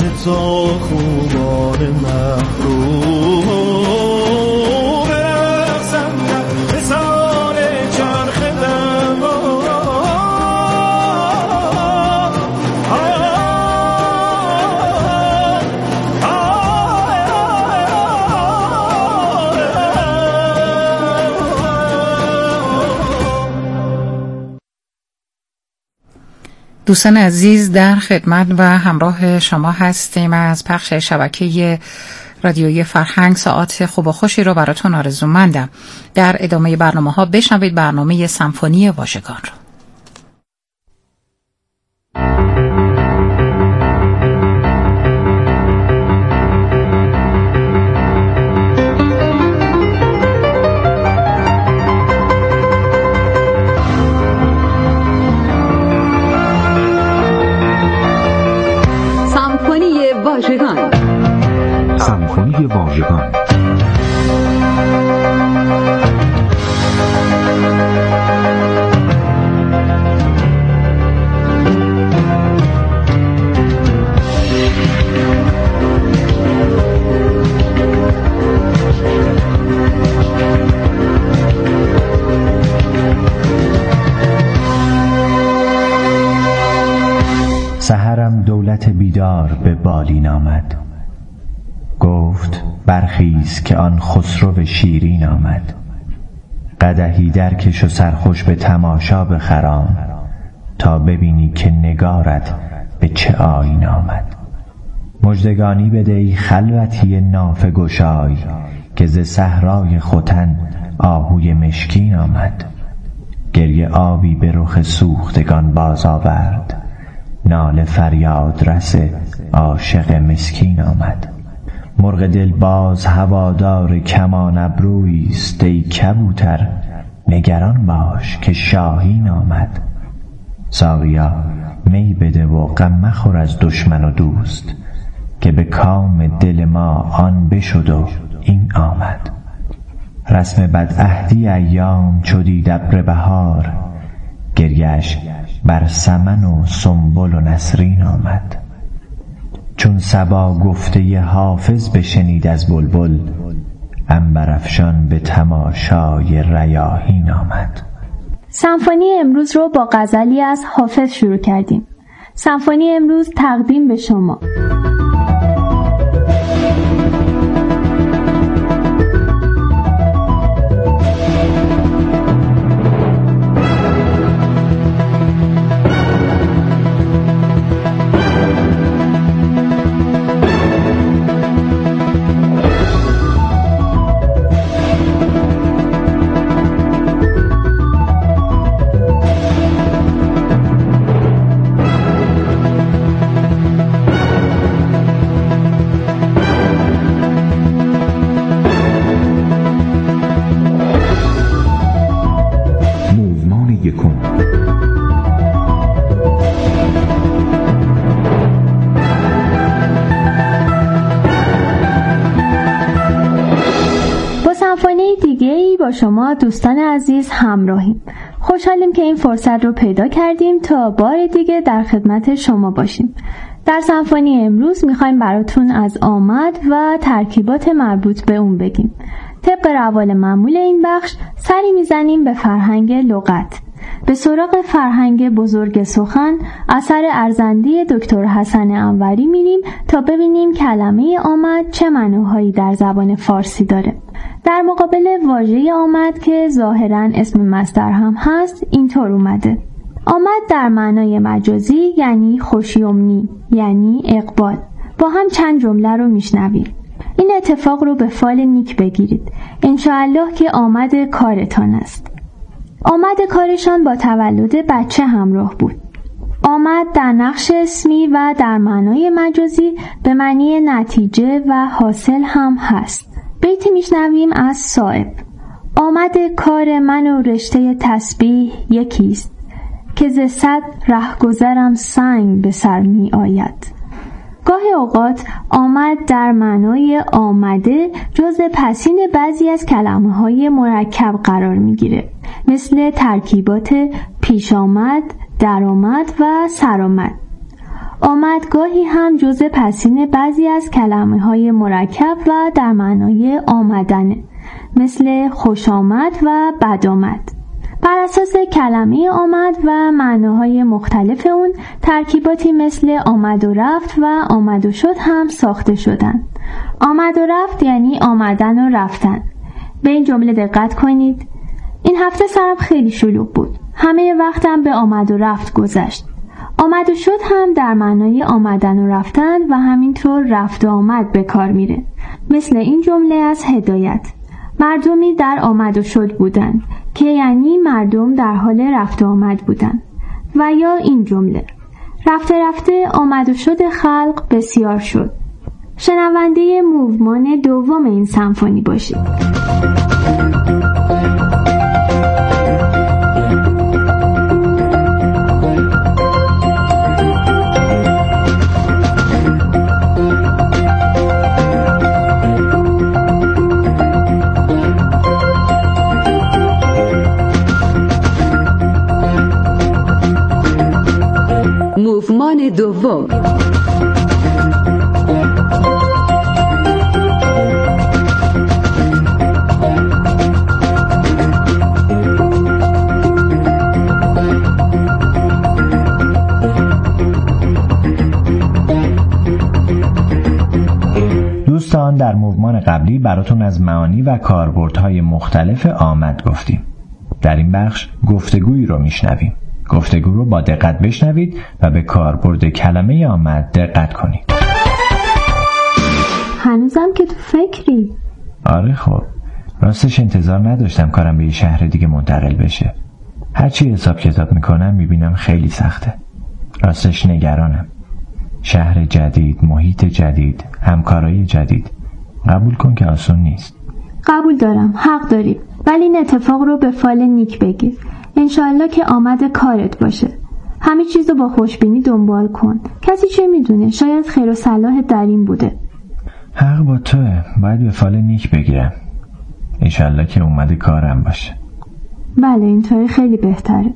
تو خوبان محروم برقصم در حسان چرخ دما دوستان عزیز، در خدمت و همراه شما هستیم. از پخش شبکه رادیویی فرهنگ ساعت خوب و خوشی رو براتون آرزومندم. در ادامه برنامه ها بشنوید برنامه سمفونی واژگان رو. سمفونی واژگان. سحرم دولت بیدار به بالین آمد، گفت برخیز که آن خسرو شیرین آمد. قدحی درکش و سرخوش به تماشا بخرام، تا ببینی که نگارت به چه آیین آمد. مژدگانی بده ای خلوتی نافه گشای، که ز صحرای ختن آهوی مشکین آمد. گریه آبی به رخ سوختگان باز آورد، ناله فریاد رس عاشق مسکین آمد. مرغ دل باز هوادار کمان ابرویست، ای کبوتر نگران باش که شاهین آمد. ساقیا می بده و غم مخور از دشمن و دوست، که به کام دل ما آن بشد و این آمد. رسم بدعهدی ایام چو دید ابر بهار، گریه‌اش بر سمن و سنبل و نسرین آمد. چون صبا گفته حافظ بشنید از بلبل، عنبرافشان به تماشای ریاحین آمد. سمفونی امروز رو با غزلی از حافظ شروع کردیم. سمفونی امروز تقدیم به شما. با شما دوستان عزیز همراهیم. خوشحالیم که این فرصت رو پیدا کردیم تا بار دیگه در خدمت شما باشیم. در سمفونی امروز میخوایم براتون از آمد و ترکیبات مربوط به اون بگیم. طبق روال معمول این بخش سری میزنیم به فرهنگ لغت. به سراغ فرهنگ بزرگ سخن اثر ارزندی دکتر حسن انوری میریم تا ببینیم کلمه آمد چه معناهایی در زبان فارسی داره. در مقابل واژه آمد که ظاهراً اسم مصدر هم هست اینطور اومده: آمد در معنای مجازی یعنی خوشیومنی، یعنی اقبال. با هم چند جمله رو میشنویم. این اتفاق رو به فال نیک بگیرید، انشاءالله که آمد کارتان است. آمد کارشان با تولد بچه همراه بود. آمد در نقش اسمی و در معنای مجازی به معنی نتیجه و حاصل هم هست. بیتی میشنویم از صائب: آمد کار من و رشته تسبیح یکیست، که ز صد رهگذرم سنگ به سر می آید. گاهی اوقات آمد در معنای آمده جزء پسین بعضی از کلمه‌های مرکب قرار می‌گیره، مثل ترکیبات پیش آمد، درآمد و سرآمد. آمد گاهی هم جزء پسین بعضی از کلمه‌های مرکب و در معنای آمدنه، مثل خوش آمد و بد آمد. بر اساس کلمه آمد و معناهای مختلف اون، ترکیباتی مثل آمد و رفت و آمد و شد هم ساخته شدن. آمد و رفت یعنی آمدن و رفتن. به این جمله دقت کنید. این هفته سرم خیلی شلوغ بود. همه وقتم به آمد و رفت گذشت. آمد و شد هم در معنای آمدن و رفتن و همینطور رفت و آمد به کار میره. مثل این جمله از هدایت: مردمی در آمد و شد بودن، که یعنی مردم در حال رفت و آمد بودن. و یا این جمله: رفته رفته آمد و شد خلق بسیار شد. شنونده موومان دوم این سمفونی باشید. موومان دوم. دوستان، در موومان قبلی براتون از معانی و کاربردهای مختلف آمد گفتیم. در این بخش گفتگویی رو میشنویم. گفتگو رو با دقت بشنوید و به کاربرد کلمه آمد دقت کنید. هنوزم که تو فکری؟ آره خب، راستش انتظار نداشتم کارم به یه شهر دیگه منتقل بشه. هرچی حساب کتاب میکنم میبینم خیلی سخته. راستش نگرانم. شهر جدید، محیط جدید، همکارای جدید. قبول کن که آسون نیست. قبول دارم، حق داری، ولی این اتفاق رو به فال نیک بگیر. انشالله که آمد کارت باشه. همه چیز رو با خوشبینی دنبال کن. کسی چه میدونه، شاید خیر و صلاح در این بوده. حق با توه، باید به فال نیک بگیرم. انشالله که اومده کارم باشه. بله، اینطوری خیلی بهتره.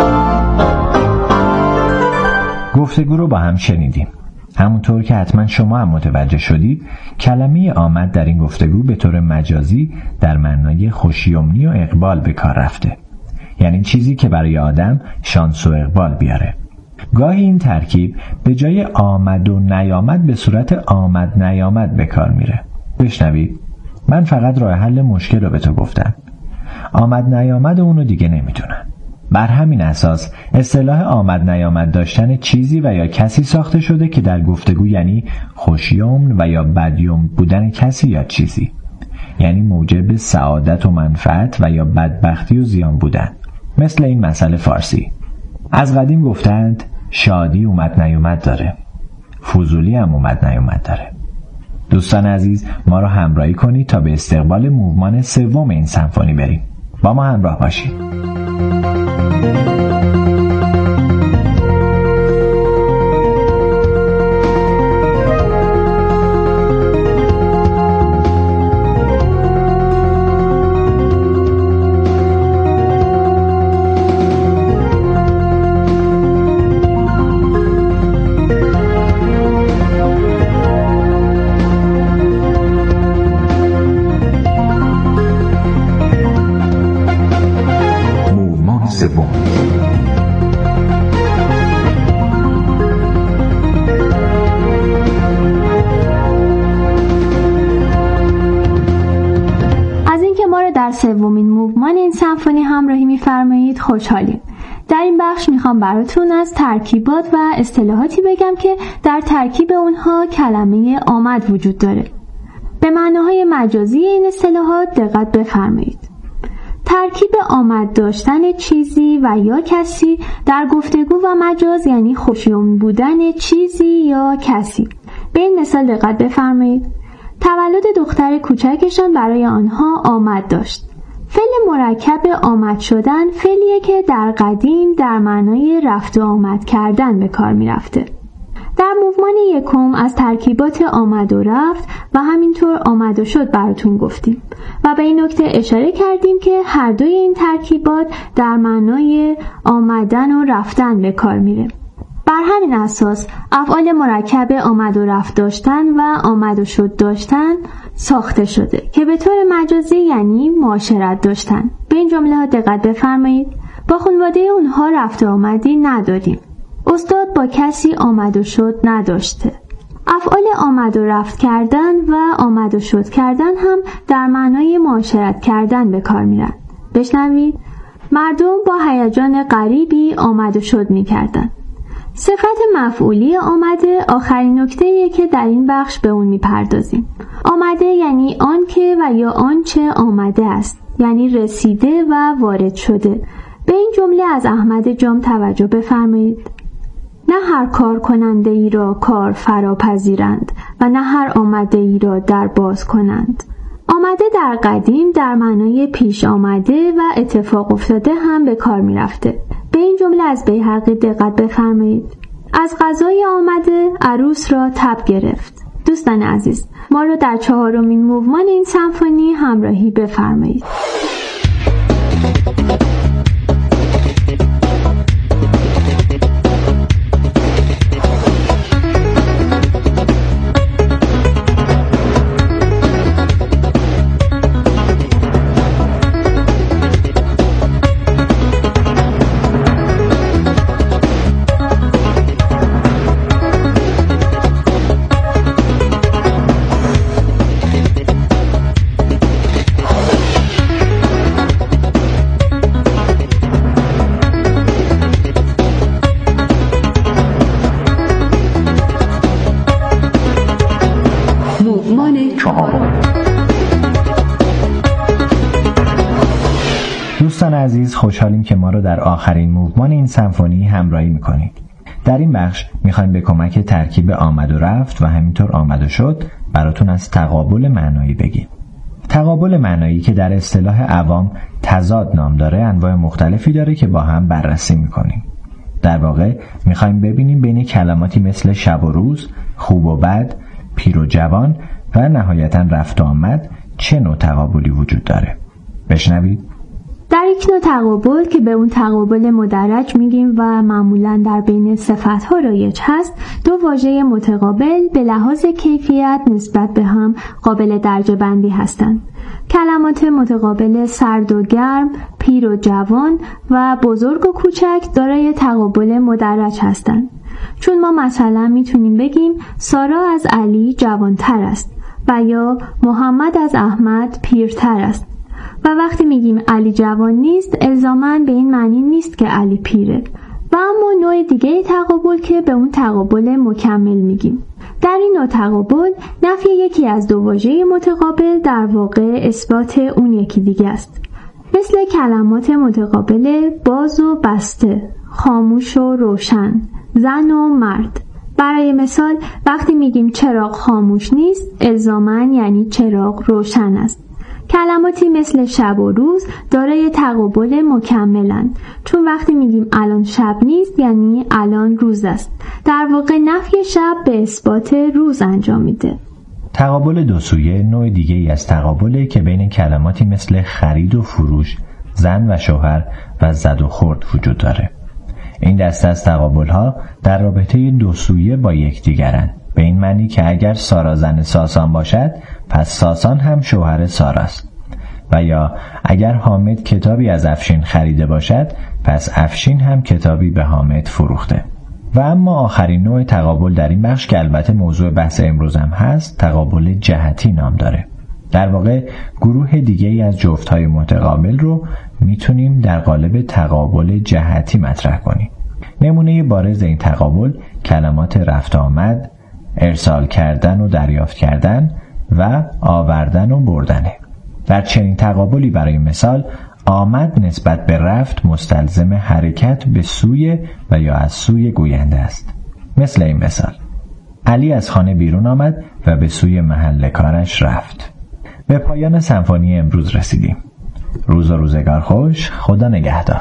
گفتگو رو با هم شنیدیم. همونطور که حتما شما هم متوجه شدید، کلمه آمد در این گفتگو به طور مجازی در معنای خوشیومنی و اقبال به کار رفته. یعنی چیزی که برای آدم شانس و اقبال بیاره. گاهی این ترکیب به جای آمد و نیامد به صورت آمد نیامد به کار میره. بشنوید، من فقط راه حل مشکل رو به تو گفتم. آمد نیامد اونو دیگه نمیدونن. بر همین اساس اصطلاح آمد نیامد داشتن چیزی و یا کسی ساخته شده که در گفتگو یعنی خوشیومن و یا بدیومن بودن کسی یا چیزی، یعنی موجب سعادت و منفعت و یا بدبختی و زیان بودن. مثل این مسئله فارسی: از قدیم گفتند شادی اومد نیومد داره، فضولی هم اومد نیومد داره. دوستان عزیز، ما رو همراهی کنید تا به استقبال موومان سوم این سمفونی بریم. با ما همراه باشید. در سومین موومان این سمفونی همراهی می‌فرمایید خوشحالیم. در این بخش میخوام براتون از ترکیبات و اصطلاحاتی بگم که در ترکیب اونها کلمه آمد وجود داره. به معناهای مجازی این اصطلاحات دقت بفرمایید. ترکیب آمد داشتن چیزی و یا کسی در گفتگو و مجاز یعنی خوشیومن بودن چیزی یا کسی. به این مثال دقت بفرمایید. تولد دختر کوچکشان برای آنها آمد داشت. فعل مرکب آمد شدن فعلیه که در قدیم در معنای رفت و آمد کردن به کار می رفته. در موومان یکم از ترکیبات آمد و رفت و همینطور آمد و شد براتون گفتیم و به این نکته اشاره کردیم که هر دوی این ترکیبات در معنای آمدن و رفتن به کار میره. بر همین اساس افعال مرکب آمد و رفت داشتن و آمد و شد داشتن ساخته شده که به طور مجازی یعنی معاشرت داشتن. به این جمله ها دقت بفرمایید. با خانواده اونها رفت و آمدی نداریم. استاد با کسی آمد و شد نداشته. افعال آمد و رفت کردن و آمد و شد کردن هم در معنای معاشرت کردن به کار میرن. بشنوید. مردم با هیجان غریبی آمد و شد میکردن. صفت مفعولی آمده آخرین نکته‌ایه که در این بخش به اون میپردازیم. آمده یعنی آن که و یا آنچه آمده است، یعنی رسیده و وارد شده. به این جمله از احمد جام توجه بفرمایید. نه هر کار کننده ای را کار فراپذیرند و نه هر آمده ای را در باز کنند. آمده در قدیم در معنای پیش آمده و اتفاق افتاده هم به کار می رفته. به این جمله از بیهقی دقت بفرمایید. از قضای آمده عروس را تب گرفت. دوستان عزیز، ما را در 4مین موومان این سمفونی همراهی بفرمایید. دوستان عزیز، خوشحالیم که ما رو در آخرین موومان این سمفونی همراهی میکنید. در این بخش میخوایم به کمک ترکیب آمد و رفت و همینطور آمد و شد براتون از تقابل معنایی بگیم. تقابل معنایی که در اصطلاح عوام تضاد نام داره انواع مختلفی داره که با هم بررسی میکنیم. در واقع میخوایم ببینیم بین کلماتی مثل شب و روز، خوب و بد، پیر و جوان و نهایتاً رفت و آمد چه نوع تقابلی وجود داره. بشنوید. در یک نوع تقابل که به اون تقابل مدرج میگیم و معمولاً در بین صفت‌ها رایج هست، دو واژه متقابل به لحاظ کیفیت نسبت به هم قابل درجه بندی هستند. کلمات متقابل سرد و گرم، پیر و جوان و بزرگ و کوچک دارای تقابل مدرج هستند. چون ما مثلا میتونیم بگیم سارا از علی جوانتر است و یا محمد از احمد پیرتر است. و وقتی میگیم علی جوان نیست الزاماً به این معنی نیست که علی پیره. و اما نوع دیگه تقابل که به اون تقابل مکمل میگیم. در این نوع تقابل نفی یکی از دو واژه متقابل در واقع اثبات اون یکی دیگه است. مثل کلمات متقابل باز و بسته، خاموش و روشن، زن و مرد. برای مثال وقتی میگیم چراغ خاموش نیست الزاماً یعنی چراغ روشن است. کلماتی مثل شب و روز دارای تقابل مکملند، چون وقتی میگیم الان شب نیست یعنی الان روز است. در واقع نفی شب به اثبات روز انجام میده. تقابل دو سویه نوع دیگه ای از تقابله که بین کلماتی مثل خرید و فروش، زن و شوهر و زد و خورد وجود داره. این دسته از تقابل‌ها در رابطه دو سویه با یکدیگرند، به این معنی که اگر سارا زن ساسان باشد پس ساسان هم شوهر ساراست، و یا اگر حامد کتابی از افشین خریده باشد پس افشین هم کتابی به حامد فروخته. و اما آخرین نوع تقابل در این بخش که البته موضوع بحث امروز هم هست، تقابل جهتی نام داره. در واقع گروه دیگه ای از جفت‌های متقابل رو میتونیم در قالب تقابل جهتی مطرح کنیم. نمونه بارز این تقابل کلمات رفت آمد، ارسال کردن و دریافت کردن و آوردن و بردنه. در چنین تقابلی برای مثال آمد نسبت به رفت مستلزم حرکت به سوی و یا از سوی گوینده است. مثل این مثال: علی از خانه بیرون آمد و به سوی محل کارش رفت. به پایان سمفونی امروز رسیدیم. روز و روزگار خوش. خدا نگهدار.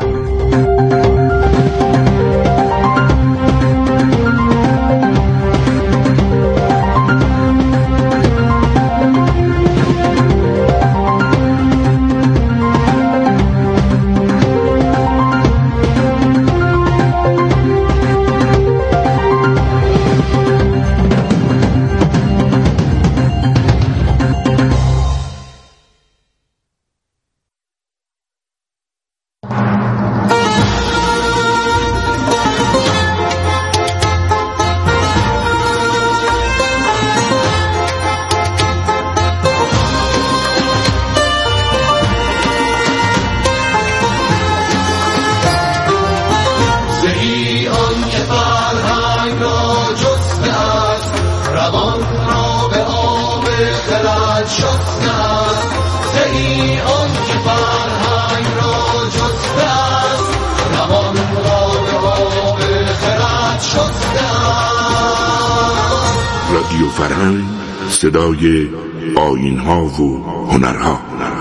را به آب خرد شسته است، زهی آن که فرهنگ را جسته است، روان را به آب خرد شسته است. رادیو فرهنگ، صدای آیین‌ها و هنرها.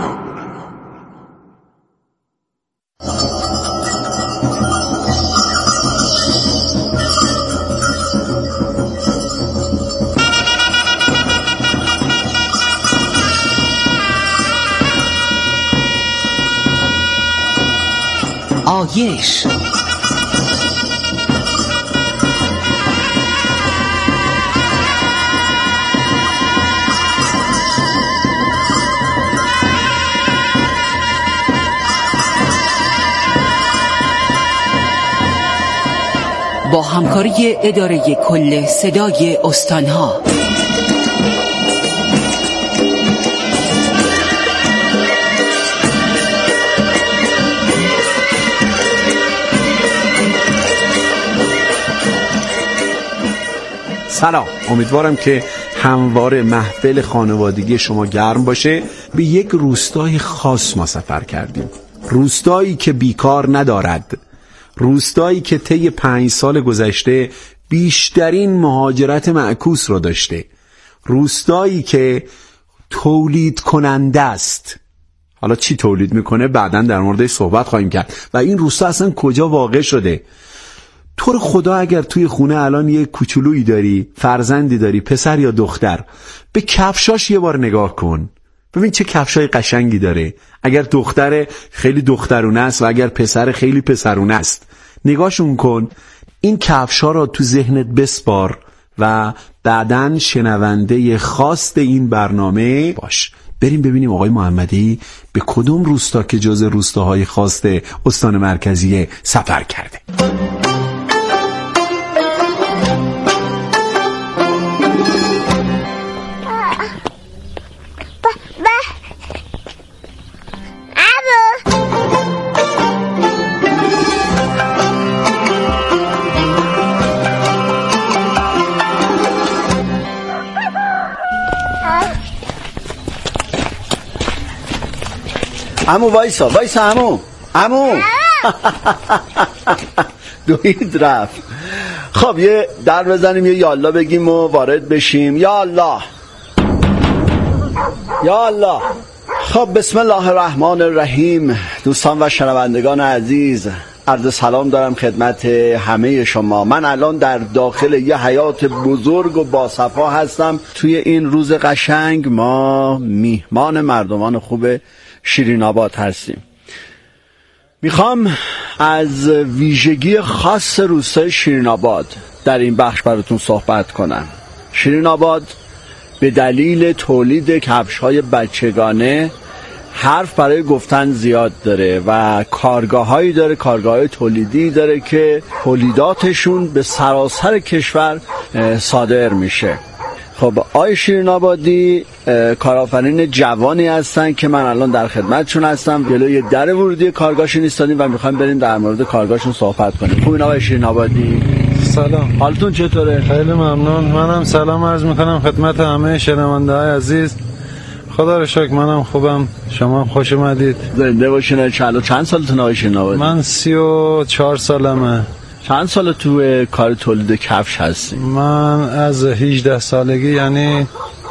آیش با همکاری اداره کل صدای استانها. سلام، امیدوارم که همواره محفل خانوادگی شما گرم باشه. به یک روستای خاص ما سفر کردیم، روستایی که بیکار ندارد، روستایی که طی 5 سال گذشته بیشترین مهاجرت معکوس رو داشته، روستایی که تولید کننده است. حالا چی تولید میکنه بعداً در موردش صحبت خواهیم کرد. و این روستا اصلا کجا واقع شده؟ تو رو خدا اگر توی خونه الان یه کوچولویی داری، فرزندی داری، پسر یا دختر، به کفشاش یه بار نگاه کن، ببین چه کفشای قشنگی داره. اگر دختر خیلی دخترونه است و اگر پسر خیلی پسرونه است، نگاهشون کن. این کفشا رو تو ذهنت بسپار و بعداً شنونده خواست این برنامه باش. بریم ببینیم آقای محمدی به کدوم روستا که جز روستاهای خاص استان مرکزی سفر کرده. عمو وایسا عمو دوید رفت. خب یه در بزنیم، یه یالا بگیم و وارد بشیم. یالا. خب بسم الله الرحمن الرحیم. دوستان و شنوندگان عزیز، عرض سلام دارم خدمت همه شما. من الان در داخل یه حیات بزرگ و باصفا هستم. توی این روز قشنگ ما میهمان مردمان خوب شیرین آباد هستیم. میخوام از ویژگی خاص روستای شیرین آباد در این بخش براتون صحبت کنم. شیرین آباد به دلیل تولید کفش‌های بچگانه حرف برای گفتن زیاد داره و کارگاه‌هایی داره، کارگاه‌های تولیدی داره که تولیداتشون به سراسر کشور صادر میشه. خب آقای شیرین آبادی کارآفرین جوانی هستن که من الان در خدمتشون هستم. جلوی در ورودی کارگاهشون ایستادیم و میخوایم بریم در مورد کارگاهشون صحبت کنیم. خوبین آقای شیرین آبادی؟ سلام، حالتون چطوره؟ خیلی ممنون. منم سلام عرض میکنم خدمت همه شنونده‌های عزیز. خدا رو شکر منم خوبم، شما هم خوش اومدید. زنده باشین ان شاء الله. چند سالتون آقای شیرین آبادی؟ من 34 سالمه. چند سال تو کار تولید کفش هستی؟ من از 18 سالگی، یعنی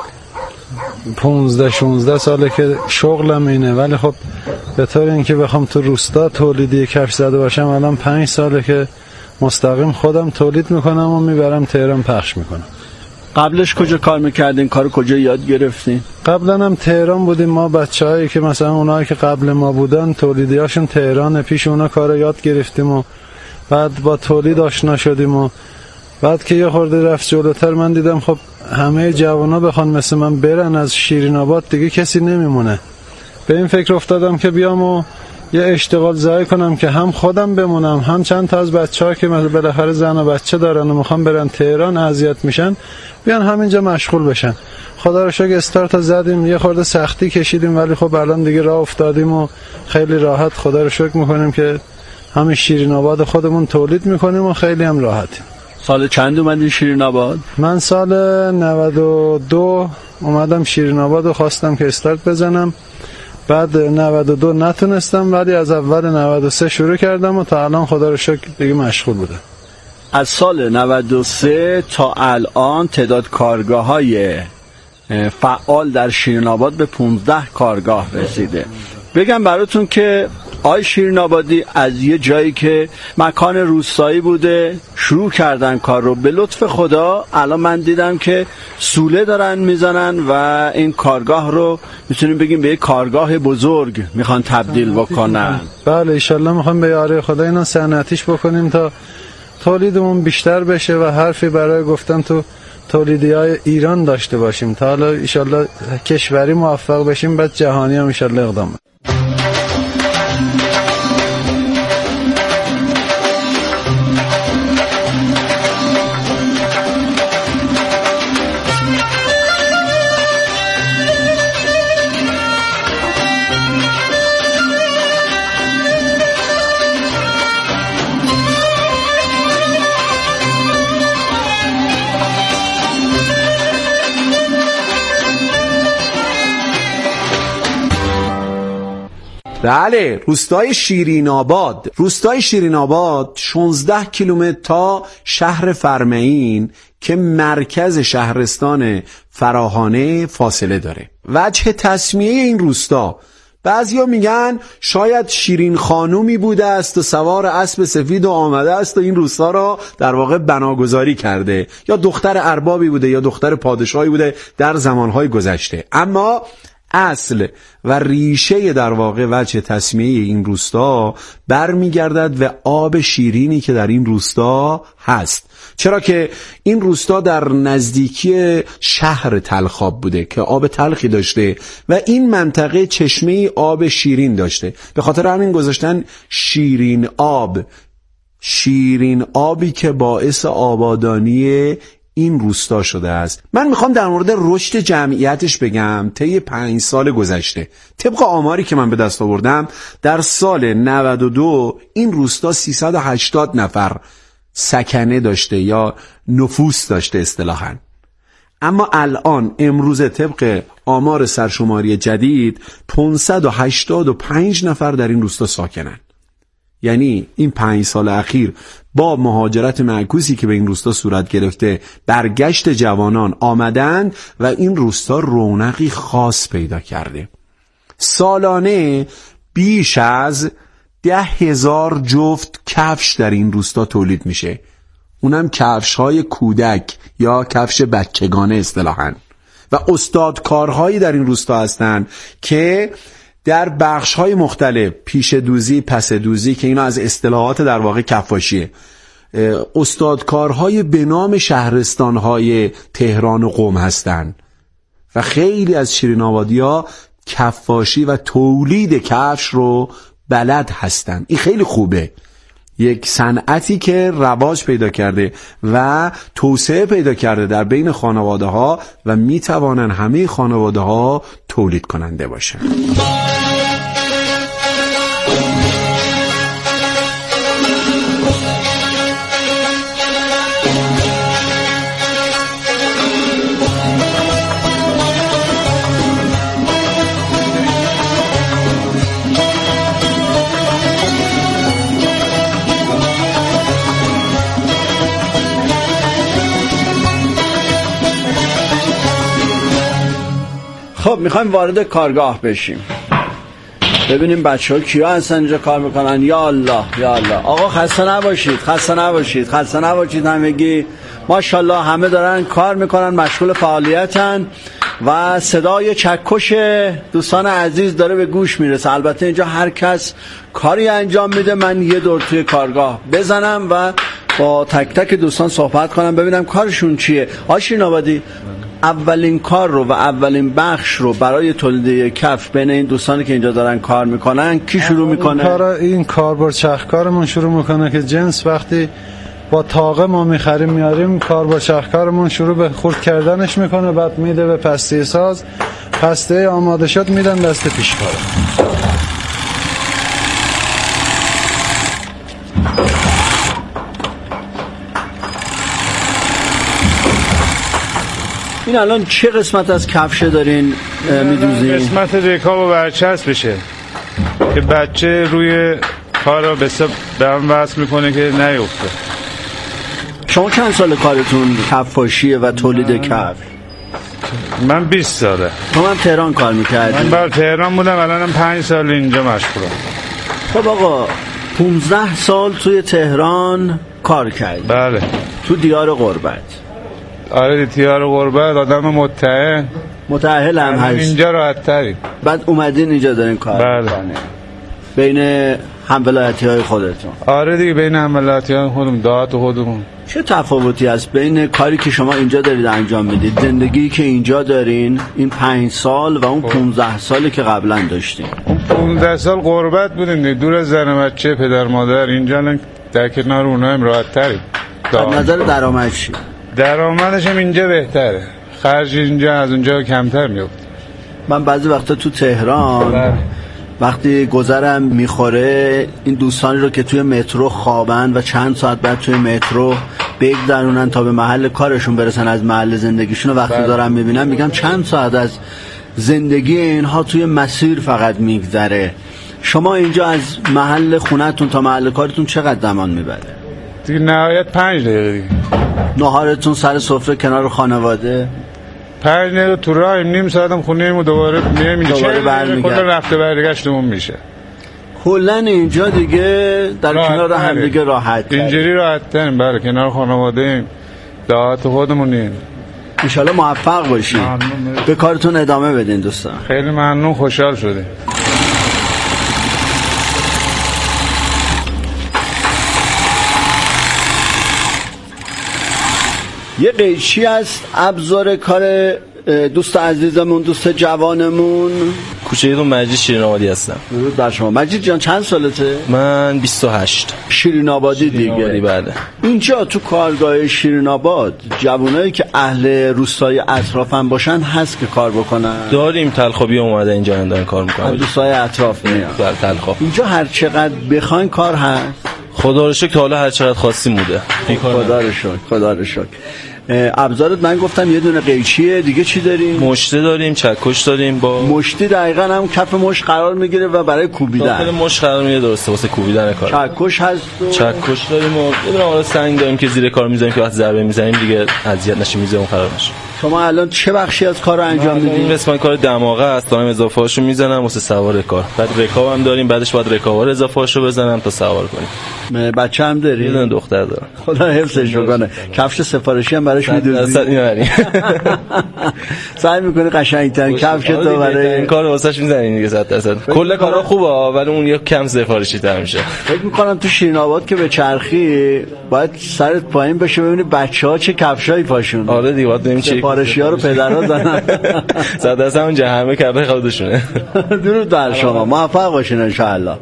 15-16 ساله که شغلم اینه، ولی خب به طور اینکه بخوام تو روستا تولیدی کفش زده باشم الان 5 ساله که مستقیم خودم تولید میکنم و میبرم تهران پخش میکنم. قبلش کجا کار میکردین؟ کارو کجا یاد گرفتین؟ قبلا هم تهران بودیم ما. بچه‌هایی که مثلا اونایی که قبل ما بودن تولیدیاشون تهران، پیش اونا کارو یاد گرفتیم و بعد با تولید آشنا شدیم و بعد که یه خورده رفت جلوتر من دیدم خب همه جوانا بخوان مثل من برن از شیرین آباد دیگه کسی نمیمونه. به این فکر افتادم که بیام و یه اشتغال زایی کنم که هم خودم بمونم، هم چند تا از بچه‌ها که مثلا بالاخره زن و بچه دارن و میخوان برن تهران اذیت میشن بیان همینجا مشغول بشن. خدا رو شکر استارت زدیم، یه خورده سختی کشیدیم ولی خب الان دیگه راه افتادیم و خیلی راحت خدا رو شکر میکنیم که همین شیرین آباد خودمون تولید میکنیم و خیلی هم راحتیم. سال چند اومدی شیرین آباد؟ من سال 92 اومدم شیرین آباد و خواستم که استارت بزنم. بعد 92 نتونستم، ولی از اول 93 شروع کردم و تا الان خدا رو شکر دیگه مشغول بودم. از سال 93 تا الان تعداد کارگاه‌های فعال در شیرین آباد به 15 کارگاه رسیده. بگم براتون که آی شیرین آبادی از یه جایی که مکان روستایی بوده شروع کردن کار رو، به لطف خدا الان من دیدم که سوله دارن میزنن و این کارگاه رو میتونیم بگیم به یک کارگاه بزرگ میخوان تبدیل بکنن. بله ایشالله میخوام به یاری خدا اینا صنعتیش بکنیم تا تولیدمون بیشتر بشه و حرفی برای گفتن تو تولیدی‌های ایران داشته باشیم تا حالا ایشالله کشوری موفق بشیم، بعد جهانی هم ایشالله اقدام. بله، روستای شیرین آباد. روستای شیرین آباد 16 کیلومتر تا شهر فرمعین که مرکز شهرستان فراهانه فاصله داره. وجه تسمیه این روستا، بعضیا میگن شاید شیرین خانومی بوده است و سوار اسب سفید و آمده است و این روستا را در واقع بناگذاری کرده، یا دختر اربابی بوده یا دختر پادشاهی بوده در زمانهای گذشته. اما اصل و ریشه در واقع وجه تسمیه این روستا برمیگردد به آب شیرینی که در این روستا هست، چرا که این روستا در نزدیکی شهر تلخاب بوده که آب تلخی داشته و این منطقه چشمه آب شیرین داشته، به خاطر همین گذاشتن شیرین آب، شیرین آبی که باعث آبادانی این روستا شده است. من میخوام در مورد رشد جمعیتش بگم طی 5 سال گذشته. طبق آماری که من به دست آوردم در سال 92 این روستا 380 نفر سکنه داشته یا نفوس داشته اصطلاحاً. اما الان امروز طبق آمار سرشماری جدید 585 نفر در این روستا ساکنن. یعنی این 5 سال اخیر با مهاجرت معکوسی که به این روستا صورت گرفته برگشت جوانان آمدند و این روستا رونقی خاص پیدا کرده. سالانه بیش از 10,000 جفت کفش در این روستا تولید میشه، اونم کفش‌های کودک یا کفش بچگانه اصطلاحاً. و استادکارهایی در این روستا هستند که در بخش‌های مختلف، پیش دوزی، پس دوزی که اینا از اصطلاحات در واقع کفاشیه، استادکارهای به نام شهرستان‌های تهران و قم هستند و خیلی از شیرین آبادی‌ها کفاشی و تولید کفش رو بلد هستند. این خیلی خوبه، یک صنعتی که رواج پیدا کرده و توسعه پیدا کرده در بین خانواده ها و می توانن همه خانواده ها تولید کننده باشن. خب میخوایم وارد کارگاه بشیم، ببینیم بچه ها کیا هستن اینجا کار میکنن. یا الله یا الله. آقا خسته نباشید، خسته نباشید، خسته نباشید همگی. ماشاءالله همه دارن کار میکنن، مشغول فعالیتن و صدای چکش دوستان عزیز داره به گوش میرسه. البته اینجا هر کس کاری انجام میده. من یه دور توی کارگاه بزنم و با تک تک دوستان صحبت کنم ببینم کارشون چیه. شیرین آبادی، اولین کار رو و اولین بخش رو برای تولید کفش بین این دوستانی که اینجا دارن کار میکنن کی شروع میکنه؟ این کاربرد چرخکارمون شروع میکنه که جنس وقتی با طاقه ما میخریم میاریم، کاربرد چرخکارمون شروع به خرد کردنش میکنه، بعد میده به پسته ساز. پسته آماده شد میدن دست پیشکار. این الان چه قسمت از کفش دارین میدوزین؟ قسمت رکاب و برچسب بشه که بچه روی کار رو به هم وصل میکنه که نیفته. شما چند سال کارتون کفاشیه و تولید کفش؟ من 20 ساله. من تهران کار میکردم. من بر تهران بودم، الانم 5 سال اینجا مشغولم. خب آقا 15 سال توی تهران کار کردی؟ بله. تو دیار غربت؟ آره دیار غربت، آدم متأهل هم هست. اینجا راحت تری. بعد اومدین اینجا دارین کار میکنین؟ بین همولایتی های خودتون؟ آره دیگه بین همولایتی های خودمون، دهات خودمون. چه تفاوتی هست بین کاری که شما اینجا دارید انجام میدید، زندگی که اینجا دارین این 5 سال و اون 15 سالی که قبلا داشتین؟ اون 15 سال غربت بودیم، دور از زن و بچه پدر مادر. اینجا الان در کنار اونها هم راحت تری. از نظر درآمد چی؟ درآمدش هم اینجا بهتره، خرج اینجا از اونجا کمتر میفته. من بعضی وقتا تو تهران وقتی گذرم میخوره این دوستانی رو که توی مترو خوابن و چند ساعت بعد توی مترو بگذرونن تا به محل کارشون برسن از محل زندگیشون، وقتی دارم میبینم میگم چند ساعت از زندگی اینها توی مسیر فقط میگذره. شما اینجا از محل خونتون تا محل کارتون چقدر زمان میبره؟ دیگه نهایت 5 دقیقه دیگه. ناهارتون سر سفره کنار خانواده؟ 5 دقیقه تو راه، نیم ساعتم خونه ایم و دوباره میایم اینجا. کل رفته برگشتمون میشه. کلا اینجا دیگه در کنار هم دیگه راحت. اینجوری راحت تریم. بله کنار خانواده ایم، دهات خودمونیم. ان شاءالله موفق باشین. به کارتون ادامه بدین دوستان. خیلی ممنون، خوشحال شدیم. یه قیچی هست ابزار کار دوست عزیزمون، دوست جوانمون. کوچه‌تون مجید شیرین آبادی هستم. درود بر شما. مجید جان چند سالته؟ من 28. شیرین آبادی دیگه. بله. اینجا تو کارگاه شیرین آباد جوانایی که اهل روستای اطرافن باشن هست که کار بکنن؟ داریم، تلخابی اومده اینجا دارن کار میکنن. دوستای اطراف میاد. بله تلخاب. اینجا هر چقدر بخواین کار هست. خدا رو شکر حالا هر چقدر خواستیم بوده. خدا رو شکر. ابزارت من گفتم یه دونه قیچیه، دیگه چی داریم؟ مشته داریم، چکش داریم. با مشتی دقیقاً هم کف مش قرار میگیره و برای کوبیدن. داخل مش قرار میگیره، درسته، واسه کوبیدن کار. چکش هست چکش داریم و یه دونه حالا سنگ داریم که زیر کار میذاریم که وقتی ضربه میزنیم دیگه اذیت نشه، میزمون خراب نشه. شما الان چه بخشی از کارو انجام میدید؟ این قسمت کار دماغه است، دارم اضافه هاشو میزنم واسه سوار کار. بعد رکاب هم داریم، بعدش باید رکابا رو اضافه هاشو بزنم تا سوار کنیم. بچه هم داری؟ یه دختر دارم. خدا حفظش کنه. کفش سفارشی هم براش میدوزی؟ سعی میکنی قشنگ‌ترین کفش تو برای این کار واسش میزنین دیگه 100%. کل کارا خوبه ولی اون یک کم سفارشی تر میشه. فکر میکنم تو شیرین آباد که به چرخی باید سرت پایین بشه ببینی بچه‌ها چه کفشایی پاشون. آره دیگه باید ببینیم چه سفارشی‌ها رو پدرها زدن. 100% اون جهنم کرده خودشونه. درود بر شما، موفق باشین ان شاء الله.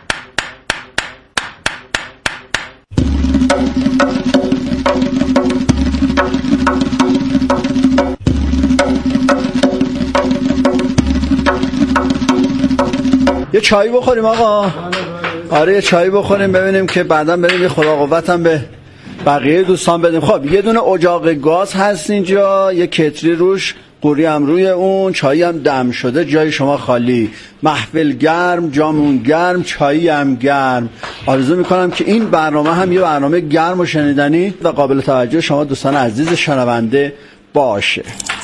یه چایی بخوریم آقا. آره یه چایی بخوریم ببینیم که بعدا بریم یه خدا قوت هم به بقیه دوستان بدیم. خب یه دونه اجاق گاز هست اینجا، یه کتری روش، قوری هم روی اون، چایی هم دم شده، جای شما خالی. محفل گرم، جامون گرم، چایی هم گرم. آرزو میکنم که این برنامه هم یه برنامه گرم و شنیدنی و قابل توجه شما دوستان عزیز شنونده باشه.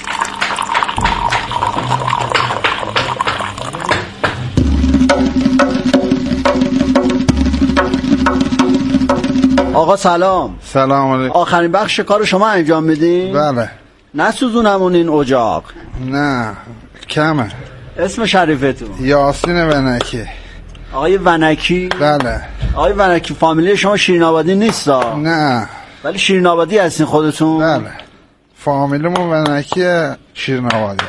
آقا سلام. سلام علیکم. آخرین بخش کار شما انجام میدین؟ بله. نسوزونمون این اجاق؟ نه کمه. اسم شریفتون؟ یاسین ونکی. آقای ونکی؟ بله. آقای ونکی فامیلی شما شیرین آبادی نیستا؟ نه. ولی شیرین آبادی هستین خودتون؟ بله. فامیلمون ونکی شیرین آبادی.